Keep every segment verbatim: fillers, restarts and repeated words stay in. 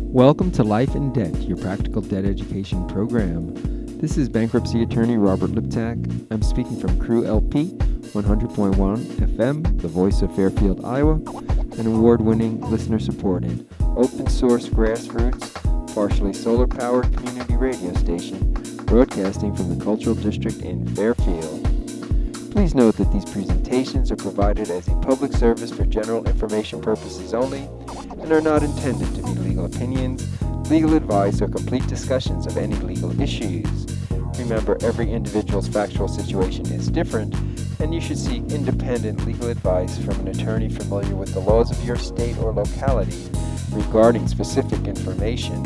Welcome to Life in Debt, your practical debt education program. This is bankruptcy attorney Robert Liptak. I'm speaking from Crew L P, one hundred point one F M, the voice of Fairfield, Iowa, an award-winning, listener-supported, open-source grassroots, partially solar-powered community radio station broadcasting from the Cultural District in Fairfield. Please note that these presentations are provided as a public service for general information purposes only and are not intended to be legal opinions, legal advice, or complete discussions of any legal issues. Remember, every individual's factual situation is different, and you should seek independent legal advice from an attorney familiar with the laws of your state or locality regarding specific information.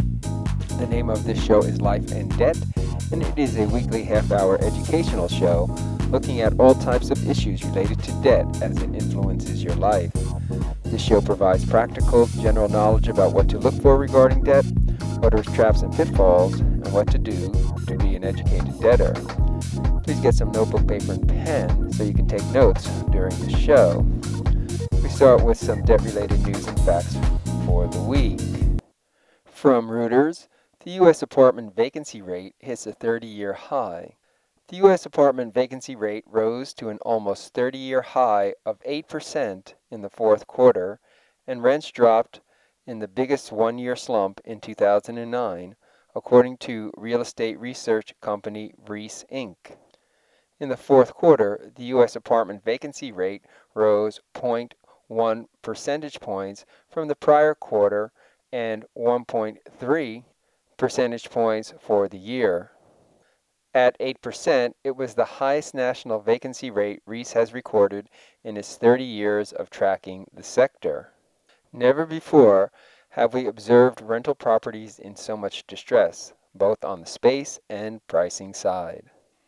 The name of this show is Life and Debt, and it is a weekly half-hour educational show looking at all types of issues related to debt as it influences your life. This show provides practical, general knowledge about what to look for regarding debt, what are traps and pitfalls, and what to do to be an educated debtor. Please get some notebook, paper, and pen so you can take notes during the show. We start with some debt-related news and facts for the week. From Reuters, the U S apartment vacancy rate hits a thirty-year high. The U S apartment vacancy rate rose to an almost thirty-year high of eight percent in the fourth quarter, and rents dropped in the biggest one-year slump in two thousand nine, according to real estate research company Reis Incorporated. In the fourth quarter, the U S apartment vacancy rate rose zero point one percentage points from the prior quarter and one point three percentage points for the year. At eight percent, it was the highest national vacancy rate Reis has recorded in its thirty years of tracking the sector. Never before have we observed rental properties in so much distress, both on the space and pricing side.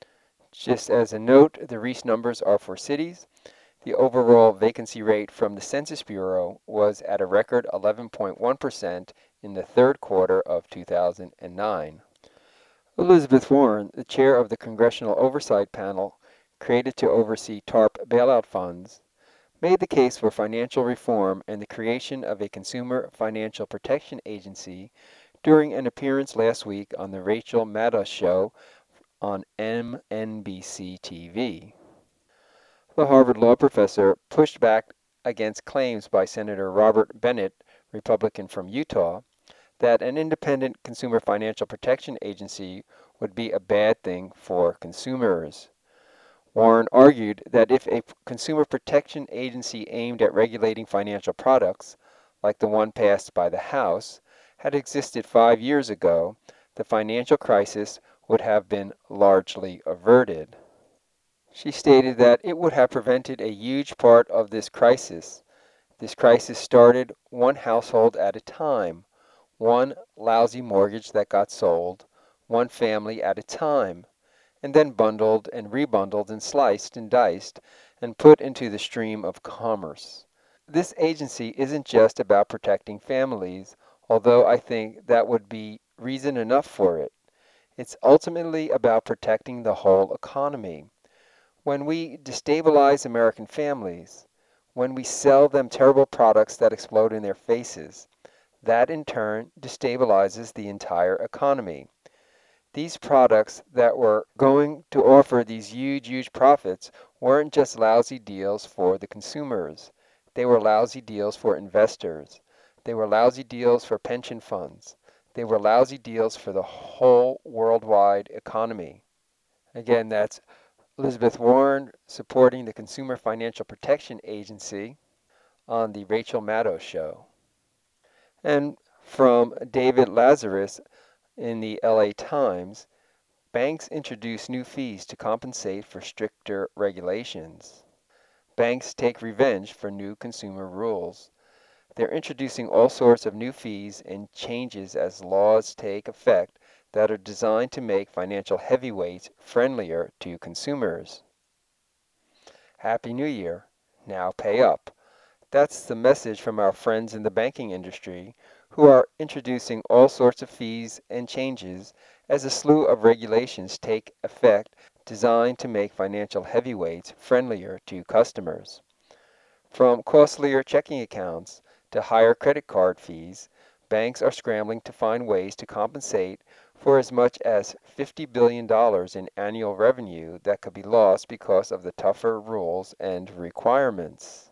Just as a note, the Reis numbers are for cities. The overall vacancy rate from the Census Bureau was at a record eleven point one percent in the third quarter of two thousand nine. Elizabeth Warren, the chair of the Congressional Oversight Panel created to oversee TARP bailout funds, made the case for financial reform and the creation of a Consumer Financial Protection Agency during an appearance last week on the Rachel Maddow Show on M N B C T V. The Harvard law professor pushed back against claims by Senator Robert Bennett, Republican from Utah, that an independent Consumer Financial Protection Agency would be a bad thing for consumers. Warren argued that if a consumer protection agency aimed at regulating financial products, like the one passed by the House, had existed five years ago, the financial crisis would have been largely averted. She stated that it would have prevented a huge part of this crisis. This crisis started one household at a time, one lousy mortgage that got sold, one family at a time, and then bundled and rebundled and sliced and diced and put into the stream of commerce. This agency isn't just about protecting families, although I think that would be reason enough for it. It's ultimately about protecting the whole economy. When we destabilize American families, when we sell them terrible products that explode in their faces, that in turn destabilizes the entire economy. These products that were going to offer these huge, huge profits weren't just lousy deals for the consumers. They were lousy deals for investors. They were lousy deals for pension funds. They were lousy deals for the whole worldwide economy. Again, that's Elizabeth Warren supporting the Consumer Financial Protection Agency on the Rachel Maddow Show. And from David Lazarus in the L A Times, banks introduce new fees to compensate for stricter regulations. Banks take revenge for new consumer rules. They're introducing all sorts of new fees and changes as laws take effect that are designed to make financial heavyweights friendlier to consumers. Happy New Year. Now pay up. That's the message from our friends in the banking industry who are introducing all sorts of fees and changes as a slew of regulations take effect designed to make financial heavyweights friendlier to customers. From costlier checking accounts to higher credit card fees, banks are scrambling to find ways to compensate for as much as fifty billion dollars in annual revenue that could be lost because of the tougher rules and requirements.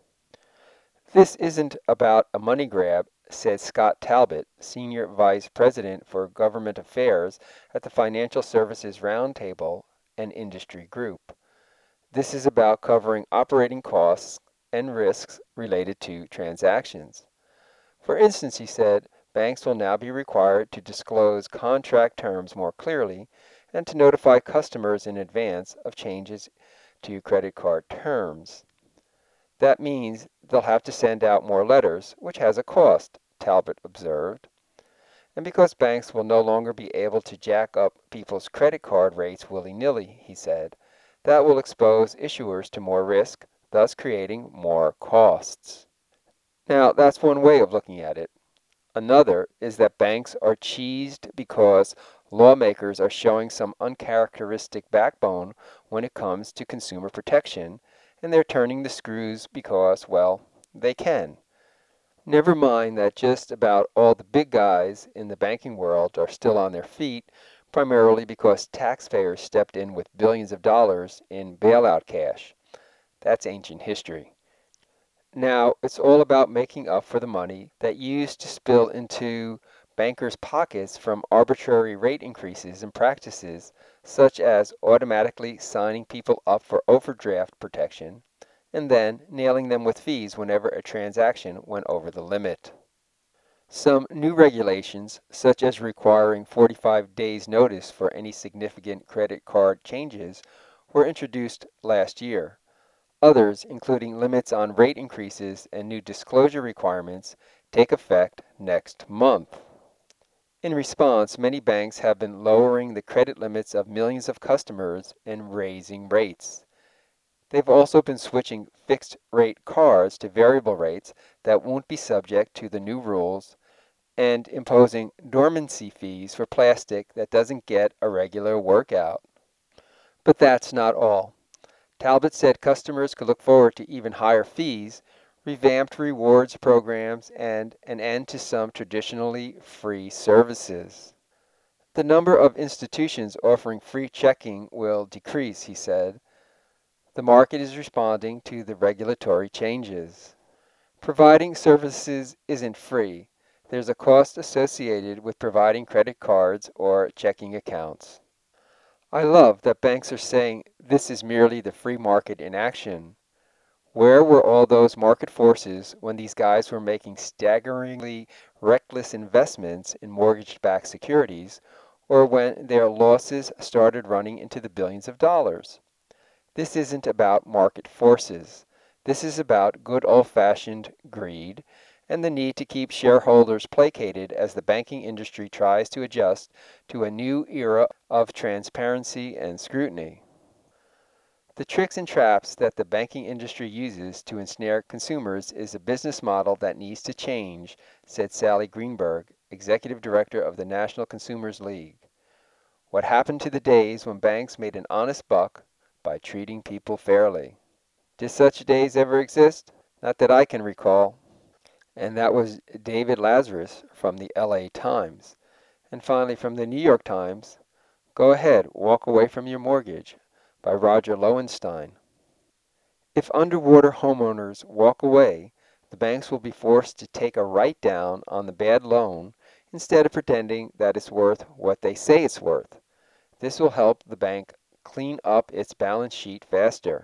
This isn't about a money grab, said Scott Talbot, Senior Vice President for Government Affairs at the Financial Services Roundtable, an industry group. This is about covering operating costs and risks related to transactions. For instance, he said, banks will now be required to disclose contract terms more clearly and to notify customers in advance of changes to credit card terms. That means they'll have to send out more letters, which has a cost, Talbot observed. And because banks will no longer be able to jack up people's credit card rates willy-nilly, he said, that will expose issuers to more risk, thus creating more costs. Now, that's one way of looking at it. Another is that banks are cheesed because lawmakers are showing some uncharacteristic backbone when it comes to consumer protection, and they're turning the screws because, well, they can. Never mind that just about all the big guys in the banking world are still on their feet, primarily because taxpayers stepped in with billions of dollars in bailout cash. That's ancient history. Now, it's all about making up for the money that used to spill into bankers' pockets from arbitrary rate increases and practices such as automatically signing people up for overdraft protection and then nailing them with fees whenever a transaction went over the limit. Some new regulations, such as requiring forty-five days notice for any significant credit card changes, were introduced last year. Others, including limits on rate increases and new disclosure requirements, take effect next month. In response, many banks have been lowering the credit limits of millions of customers and raising rates. They've also been switching fixed rate cards to variable rates that won't be subject to the new rules and imposing dormancy fees for plastic that doesn't get a regular workout. But that's not all. Talbot said customers could look forward to even higher fees, revamped rewards programs, and an end to some traditionally free services. The number of institutions offering free checking will decrease, he said. The market is responding to the regulatory changes. Providing services isn't free. There's a cost associated with providing credit cards or checking accounts. I love that banks are saying this is merely the free market in action. Where were all those market forces when these guys were making staggeringly reckless investments in mortgage-backed securities, or when their losses started running into the billions of dollars? This isn't about market forces. This is about good old-fashioned greed and the need to keep shareholders placated as the banking industry tries to adjust to a new era of transparency and scrutiny. The tricks and traps that the banking industry uses to ensnare consumers is a business model that needs to change, said Sally Greenberg, Executive Director of the National Consumers League. What happened to the days when banks made an honest buck by treating people fairly? Did such days ever exist? Not that I can recall. And that was David Lazarus from the L A Times. And finally from the New York Times, Go Ahead, Walk Away from Your Mortgage by Roger Lowenstein. If underwater homeowners walk away, the banks will be forced to take a write-down on the bad loan instead of pretending that it's worth what they say it's worth. This will help the bank clean up its balance sheet faster.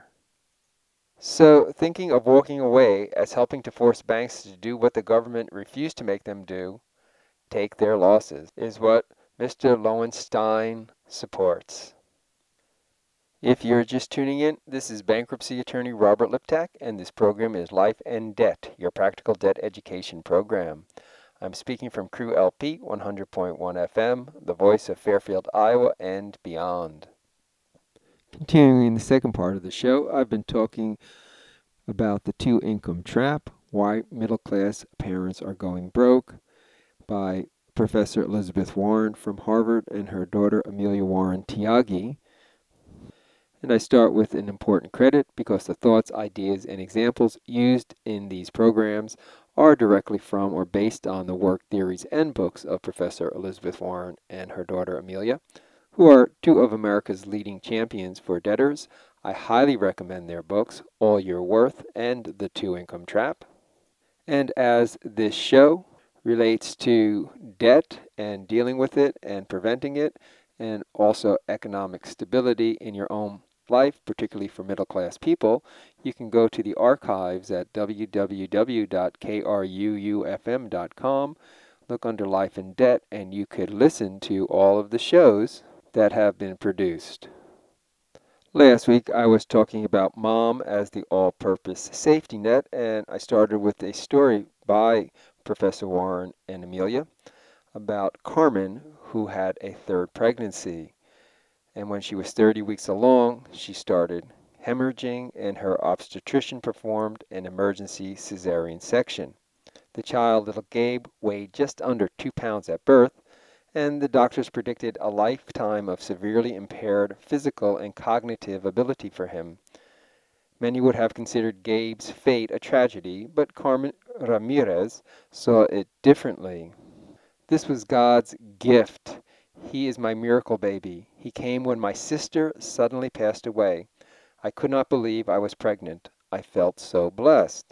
So, thinking of walking away as helping to force banks to do what the government refused to make them do, take their losses, is what Mister Lowenstein supports. If you're just tuning in, this is bankruptcy attorney Robert Liptak, and this program is Life and Debt, your practical debt education program. I'm speaking from Crew L P one hundred point one F M, the voice of Fairfield, Iowa, and beyond. Continuing the second part of the show, I've been talking about the two-income trap, why middle-class parents are going broke, by Professor Elizabeth Warren from Harvard and her daughter Amelia Warren Tyagi. And I start with an important credit because the thoughts, ideas, and examples used in these programs are directly from or based on the work, theories, and books of Professor Elizabeth Warren and her daughter Amelia, who are two of America's leading champions for debtors. I highly recommend their books, All You're Worth and The Two-Income Trap. And as this show relates to debt and dealing with it and preventing it, and also economic stability in your own life, particularly for middle-class people, you can go to the archives at w w w dot k r u u f m dot com, look under Life and Debt, and you could listen to all of the shows that have been produced. Last week I was talking about mom as the all-purpose safety net, and I started with a story by Professor Warren and Amelia about Carmen, who had a third pregnancy. And when she was thirty weeks along, she started hemorrhaging, and her obstetrician performed an emergency cesarean section. The child, little Gabe, weighed just under two pounds at birth, and the doctors predicted a lifetime of severely impaired physical and cognitive ability for him. Many would have considered Gabe's fate a tragedy, but Carmen Ramirez saw it differently. This was God's gift. He is my miracle baby. He came when my sister suddenly passed away. I could not believe I was pregnant. I felt so blessed.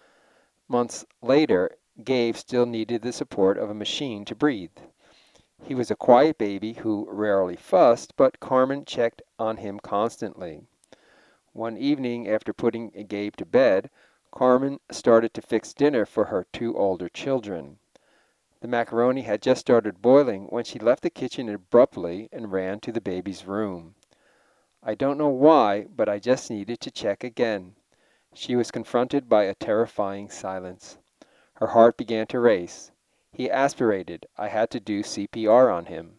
Months later, Gabe still needed the support of a machine to breathe. He was a quiet baby who rarely fussed, but Carmen checked on him constantly. One evening, after putting Gabe to bed, Carmen started to fix dinner for her two older children. The macaroni had just started boiling when she left the kitchen abruptly and ran to the baby's room. I don't know why, but I just needed to check again. She was confronted by a terrifying silence. Her heart began to race. He aspirated. I had to do C P R on him.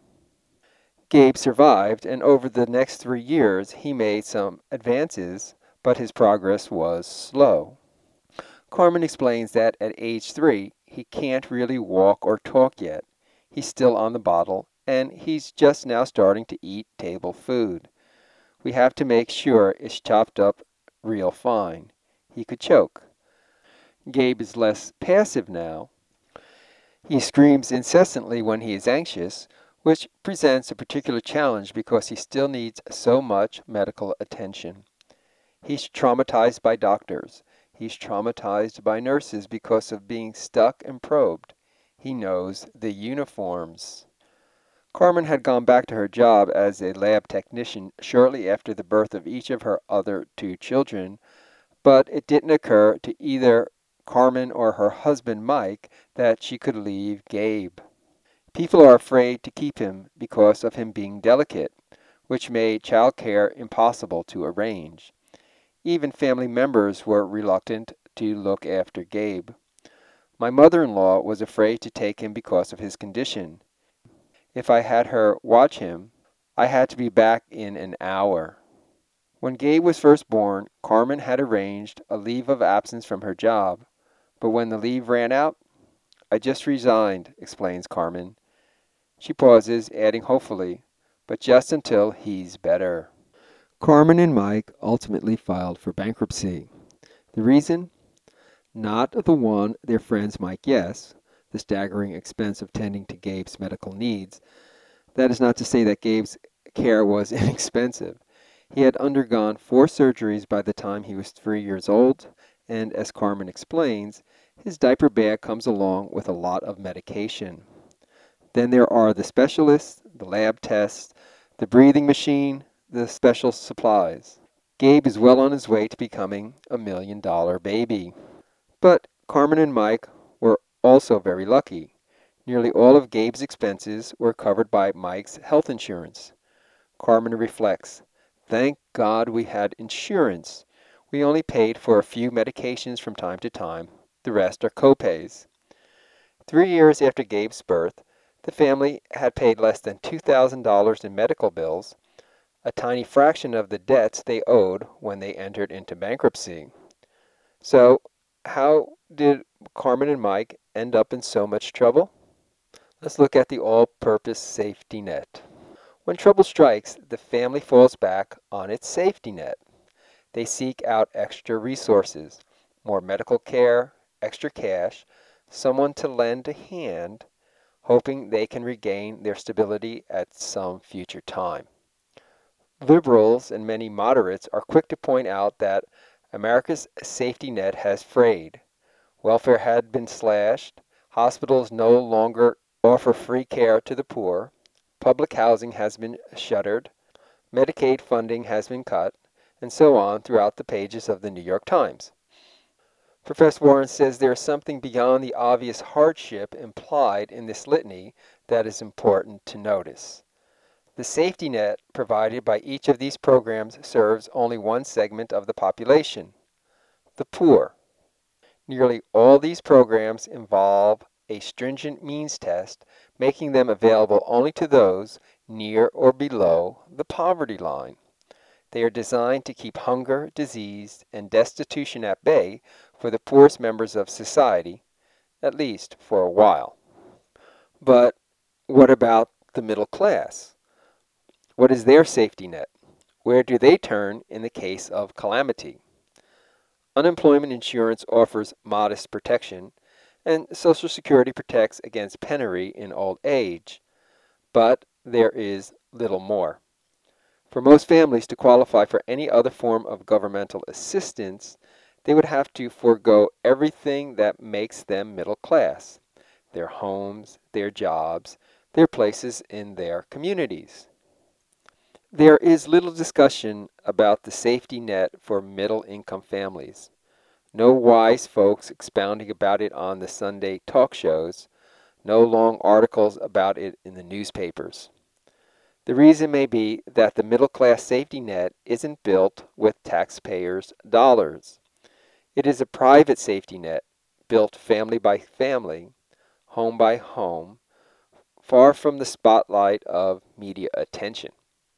Gabe survived, and over the next three years he made some advances, but his progress was slow. Carmen explains that at age three, he can't really walk or talk yet. He's still on the bottle, and he's just now starting to eat table food. We have to make sure it's chopped up real fine. He could choke. Gabe is less passive now. He screams incessantly when he is anxious, which presents a particular challenge because he still needs so much medical attention. He's traumatized by doctors. He's traumatized by nurses because of being stuck and probed. He knows the uniforms. Carmen had gone back to her job as a lab technician shortly after the birth of each of her other two children, but it didn't occur to either Carmen or her husband Mike that she could leave Gabe. People are afraid to keep him because of him being delicate, which made child care impossible to arrange. Even family members were reluctant to look after Gabe. My mother-in-law was afraid to take him because of his condition. If I had her watch him, I had to be back in an hour. When Gabe was first born, Carmen had arranged a leave of absence from her job, but when the leave ran out, I just resigned, explains Carmen. She pauses, adding hopefully, but just until he's better. Carmen and Mike ultimately filed for bankruptcy. The reason? Not the one their friends might guess, the staggering expense of tending to Gabe's medical needs. That is not to say that Gabe's care was inexpensive. He had undergone four surgeries by the time he was three years old, and as Carmen explains, his diaper bag comes along with a lot of medication. Then there are the specialists, the lab tests, the breathing machine, the special supplies. Gabe is well on his way to becoming a million-dollar baby. But Carmen and Mike were also very lucky. Nearly all of Gabe's expenses were covered by Mike's health insurance. Carmen reflects, "Thank God we had insurance. We only paid for a few medications from time to time. The rest are copays." Three years after Gabe's birth, the family had paid less than two thousand dollars in medical bills, a tiny fraction of the debts they owed when they entered into bankruptcy. So, how did Carmen and Mike end up in so much trouble? Let's look at the all-purpose safety net. When trouble strikes, the family falls back on its safety net. They seek out extra resources, more medical care, extra cash, someone to lend a hand, hoping they can regain their stability at some future time. Liberals and many moderates are quick to point out that America's safety net has frayed. Welfare had been slashed, hospitals no longer offer free care to the poor, public housing has been shuttered, Medicaid funding has been cut, and so on throughout the pages of the New York Times. Professor Warren says there is something beyond the obvious hardship implied in this litany that is important to notice. The safety net provided by each of these programs serves only one segment of the population, the poor. Nearly all these programs involve a stringent means test, making them available only to those near or below the poverty line. They are designed to keep hunger, disease, and destitution at bay for the poorest members of society, at least for a while. But what about the middle class? What is their safety net? Where do they turn in the case of calamity? Unemployment insurance offers modest protection, and Social Security protects against penury in old age. But there is little more. For most families to qualify for any other form of governmental assistance, they would have to forego everything that makes them middle class: their homes, their jobs, their places in their communities. There is little discussion about the safety net for middle-income families. No wise folks expounding about it on the Sunday talk shows, no long articles about it in the newspapers. The reason may be that the middle-class safety net isn't built with taxpayers' dollars. It is a private safety net, built family by family, home by home, far from the spotlight of media attention.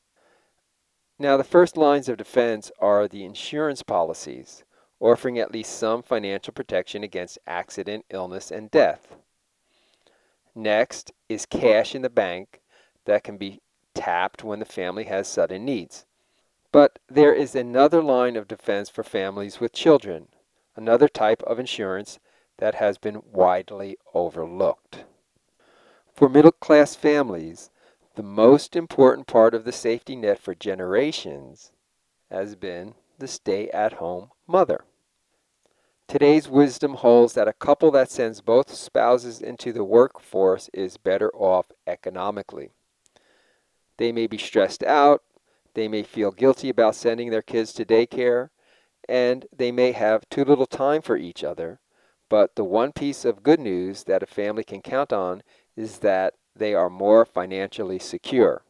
Now, the first lines of defense are the insurance policies, offering at least some financial protection against accident, illness, and death. Next is cash in the bank that can be tapped when the family has sudden needs. But there is another line of defense for families with children, another type of insurance that has been widely overlooked. For middle-class families, the most important part of the safety net for generations has been the stay-at-home mother. Today's wisdom holds that a couple that sends both spouses into the workforce is better off economically. They may be stressed out, they may feel guilty about sending their kids to daycare, and they may have too little time for each other. But the one piece of good news that a family can count on is that they are more financially secure.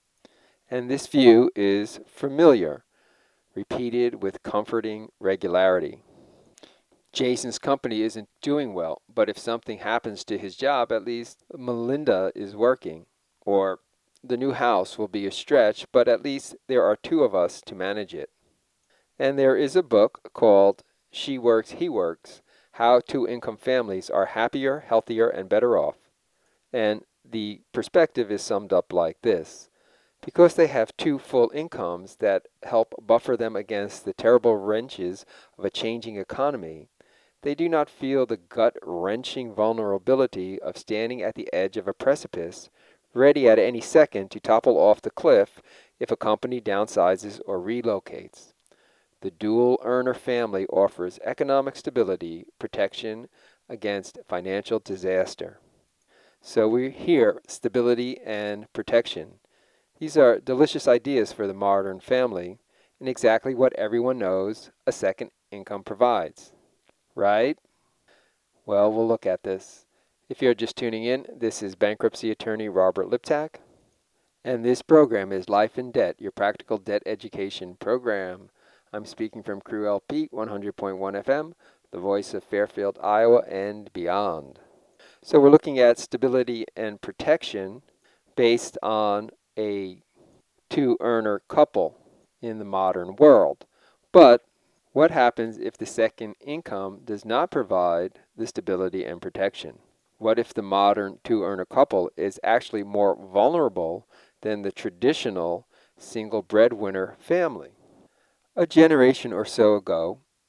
And this view is familiar, repeated with comforting regularity. Jason's company isn't doing well, but if something happens to his job, at least Melinda is working. Or the new house will be a stretch, but at least there are two of us to manage it. And there is a book called She Works, He Works, How Two-Income Families Are Happier, Healthier, and Better Off. And the perspective is summed up like this. Because they have two full incomes that help buffer them against the terrible wrenches of a changing economy, they do not feel the gut-wrenching vulnerability of standing at the edge of a precipice, ready at any second to topple off the cliff if a company downsizes or relocates. The dual-earner family offers economic stability, protection against financial disaster. So we hear stability and protection. These are delicious ideas for the modern family, and exactly what everyone knows a second income provides. Right? Well, we'll look at this. If you're just tuning in, this is bankruptcy attorney Robert Liptak, and this program is Life in Debt, your practical debt education program. I'm speaking from Crew L P one hundred point one F M, the voice of Fairfield, Iowa, and beyond. So we're looking at stability and protection based on a two-earner couple in the modern world. But what happens if the second income does not provide the stability and protection? What if the modern two-earner couple is actually more vulnerable than the traditional single breadwinner family? A generation or so ago,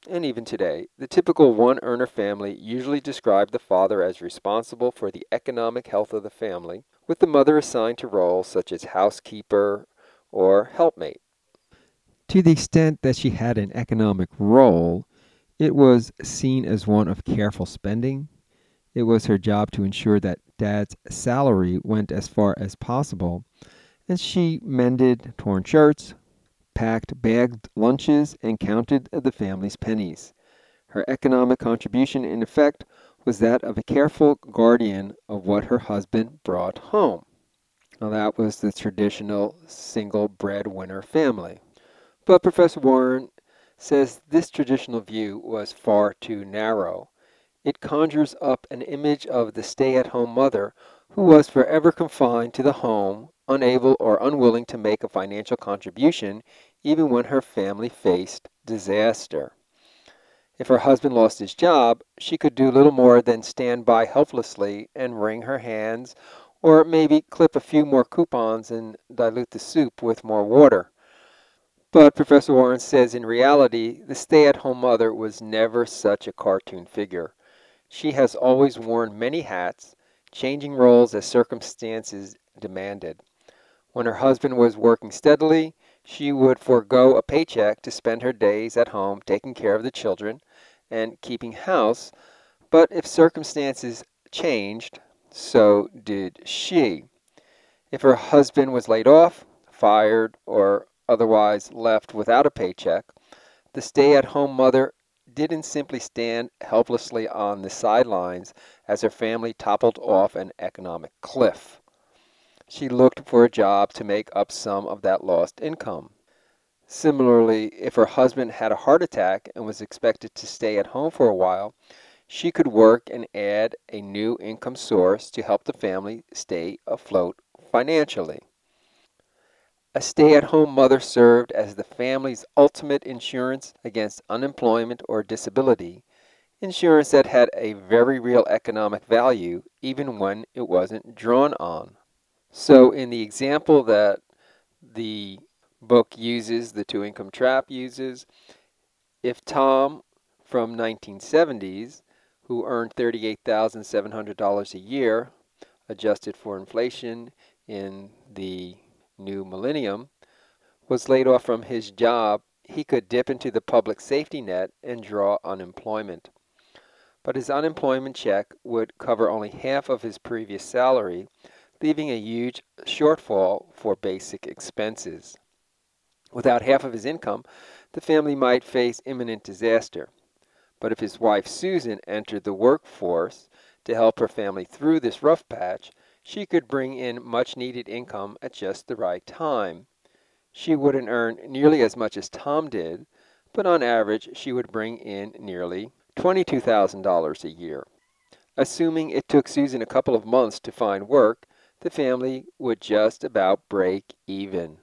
And even today, the typical one-earner family usually described the father as responsible for the economic health of the family, with the mother assigned to roles such as housekeeper or helpmate. To the extent that she had an economic role, it was seen as one of careful spending. It was her job to ensure that dad's salary went as far as possible, and she mended torn shirts, packed bagged lunches, and counted the family's pennies. Her economic contribution, in effect, was that of a careful guardian of what her husband brought home. Now, that was the traditional single breadwinner family. But Professor Warren says this traditional view was far too narrow. It conjures up an image of the stay-at-home mother who was forever confined to the home, unable or unwilling to make a financial contribution even when her family faced disaster. If her husband lost his job, she could do little more than stand by helplessly and wring her hands, or maybe clip a few more coupons and dilute the soup with more water. But Professor Warren says in reality, the stay-at-home mother was never such a cartoon figure. She has always worn many hats, changing roles as circumstances demanded. When her husband was working steadily, she would forego a paycheck to spend her days at home taking care of the children and keeping house, but if circumstances changed, so did she. If her husband was laid off, fired, or otherwise left without a paycheck, the stay-at-home mother didn't simply stand helplessly on the sidelines as her family toppled off an economic cliff. She looked for a job to make up some of that lost income. Similarly, if her husband had a heart attack and was expected to stay at home for a while, she could work and add a new income source to help the family stay afloat financially. A stay-at-home mother served as the family's ultimate insurance against unemployment or disability, insurance that had a very real economic value even when it wasn't drawn on. So in the example that the book uses, the two income trap uses, if Tom from nineteen seventies, who earned thirty-eight thousand seven hundred dollars a year, adjusted for inflation in the new millennium, was laid off from his job, he could dip into the public safety net and draw unemployment. But his unemployment check would cover only half of his previous salary, leaving a huge shortfall for basic expenses. Without half of his income, the family might face imminent disaster. But if his wife Susan entered the workforce to help her family through this rough patch, she could bring in much needed income at just the right time. She wouldn't earn nearly as much as Tom did, but on average she would bring in nearly twenty-two thousand dollars a year. Assuming it took Susan a couple of months to find work, the family would just about break even.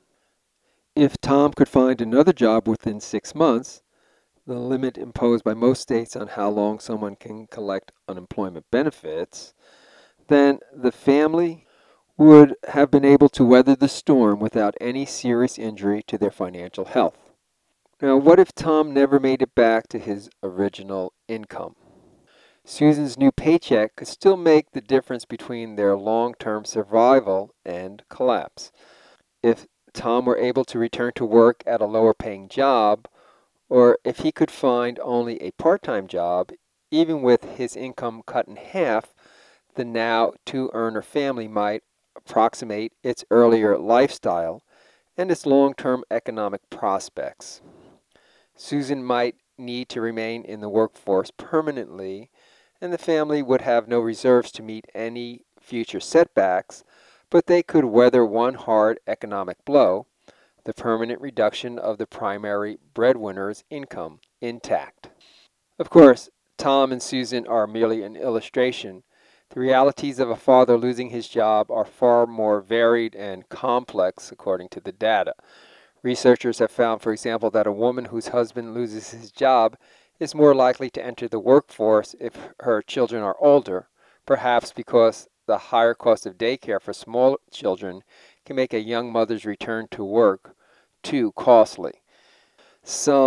If Tom could find another job within six months, the limit imposed by most states on how long someone can collect unemployment benefits, then the family would have been able to weather the storm without any serious injury to their financial health. Now, what if Tom never made it back to his original income? Susan's new paycheck could still make the difference between their long-term survival and collapse. If Tom were able to return to work at a lower-paying job, or if he could find only a part-time job, even with his income cut in half, the now two-earner family might approximate its earlier lifestyle and its long-term economic prospects. Susan might need to remain in the workforce permanently, and the family would have no reserves to meet any future setbacks, but they could weather one hard economic blow, the permanent reduction of the primary breadwinner's income, intact. Of course, Tom and Susan are merely an illustration. The realities of a father losing his job are far more varied and complex according to the data. Researchers have found, for example, that a woman whose husband loses his job is more likely to enter the workforce if her children are older, perhaps because the higher cost of daycare for small children can make a young mother's return to work too costly. Some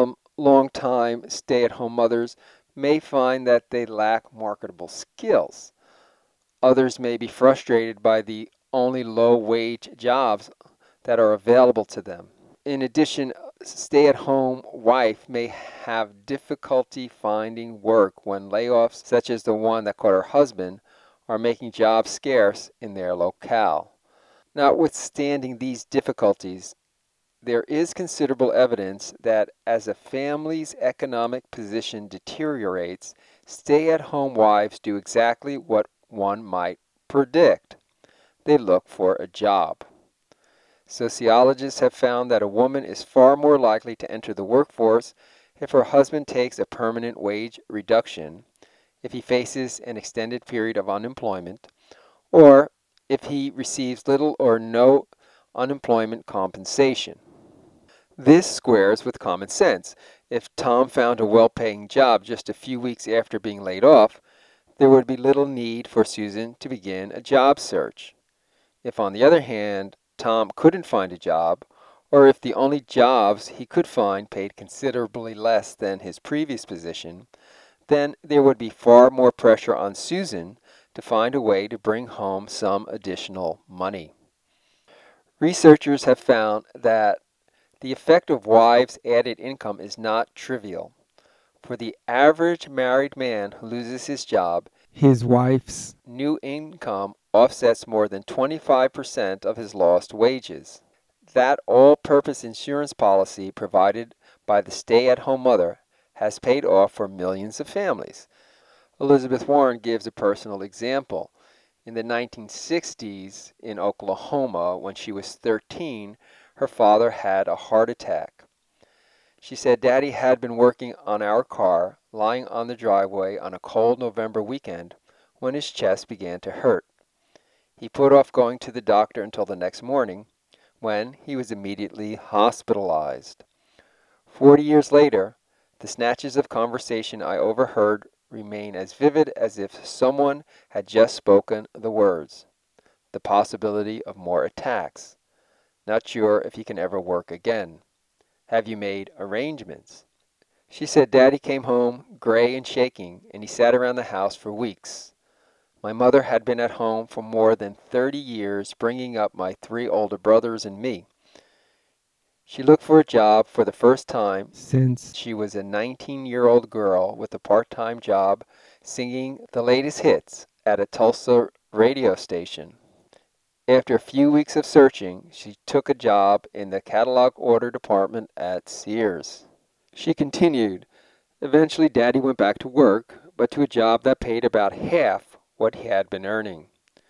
long-time stay-at-home mothers may find that they lack marketable skills. Others may be frustrated by the only low-wage jobs that are available to them. In addition, a stay-at-home wife may have difficulty finding work when layoffs, such as the one that caught her husband, are making jobs scarce in their locale. Notwithstanding these difficulties, there is considerable evidence that as a family's economic position deteriorates, stay-at-home wives do exactly what one might predict. They look for a job. Sociologists have found that a woman is far more likely to enter the workforce if her husband takes a permanent wage reduction, if he faces an extended period of unemployment, or if he receives little or no unemployment compensation. This squares with common sense. If Tom found a well-paying job just a few weeks after being laid off, there would be little need for Susan to begin a job search. If, on the other hand, Tom couldn't find a job, or if the only jobs he could find paid considerably less than his previous position, then there would be far more pressure on Susan to find a way to bring home some additional money. Researchers have found that the effect of wives' added income is not trivial. For the average married man who loses his job, his wife's new income offsets more than twenty-five percent of his lost wages. That all-purpose insurance policy provided by the stay-at-home mother has paid off for millions of families. Elizabeth Warren gives a personal example. In the nineteen sixties in Oklahoma, when she was thirteen, her father had a heart attack. She said Daddy had been working on our car, lying on the driveway on a cold November weekend, when his chest began to hurt. He put off going to the doctor until the next morning, when he was immediately hospitalized. Forty years later, the snatches of conversation I overheard remain as vivid as if someone had just spoken the words. The possibility of more attacks. Not sure if he can ever work again. Have you made arrangements? She said Daddy came home gray and shaking, and he sat around the house for weeks. My mother had been at home for more than thirty years, bringing up my three older brothers and me. She looked for a job for the first time since she was a nineteen-year-old girl with a part-time job singing the latest hits at a Tulsa radio station. After a few weeks of searching, she took a job in the catalog order department at Sears. She continued. Eventually, Daddy went back to work, but to a job that paid about half what he had been earning.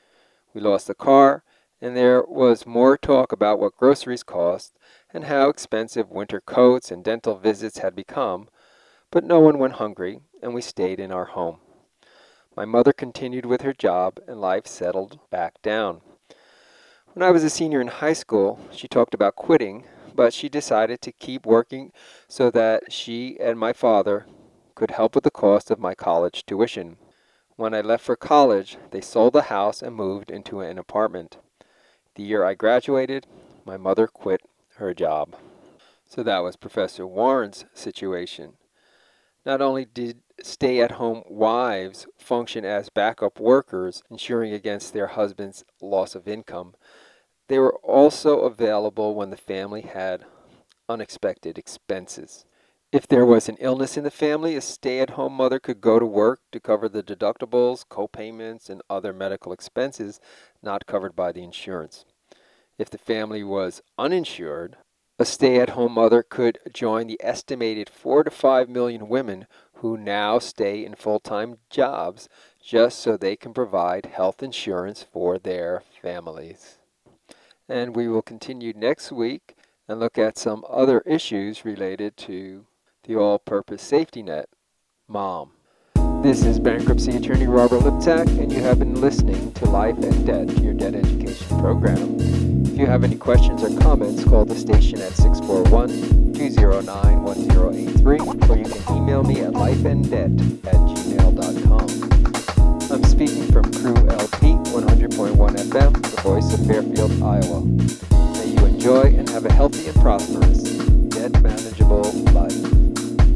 We lost the car, and there was more talk about what groceries cost and how expensive winter coats and dental visits had become, but no one went hungry, and we stayed in our home. My mother continued with her job, and life settled back down. When I was a senior in high school, she talked about quitting, but she decided to keep working so that she and my father could help with the cost of my college tuition. When I left for college, they sold the house and moved into an apartment. The year I graduated, my mother quit her job. So that was Professor Warren's situation. Not only did stay-at-home wives function as backup workers, ensuring against their husband's loss of income, they were also available when the family had unexpected expenses. If there was an illness in the family, a stay-at-home mother could go to work to cover the deductibles, co-payments, and other medical expenses not covered by the insurance. If the family was uninsured, a stay-at-home mother could join the estimated four to five million women who now stay in full-time jobs just so they can provide health insurance for their families. And we will continue next week and look at some other issues related to the all-purpose safety net, Mom. This is bankruptcy attorney Robert Liptak, and you have been listening to Life and Debt, your debt education program. If you have any questions or comments, call the station at six four one, two zero nine, one zero eight three, or you can email me at lifeanddebt at gmail dot com. I'm speaking from Crew L P, one hundred point one F M, the voice of Fairfield, Iowa. May you enjoy and have a healthy and prosperous, debt manageable life.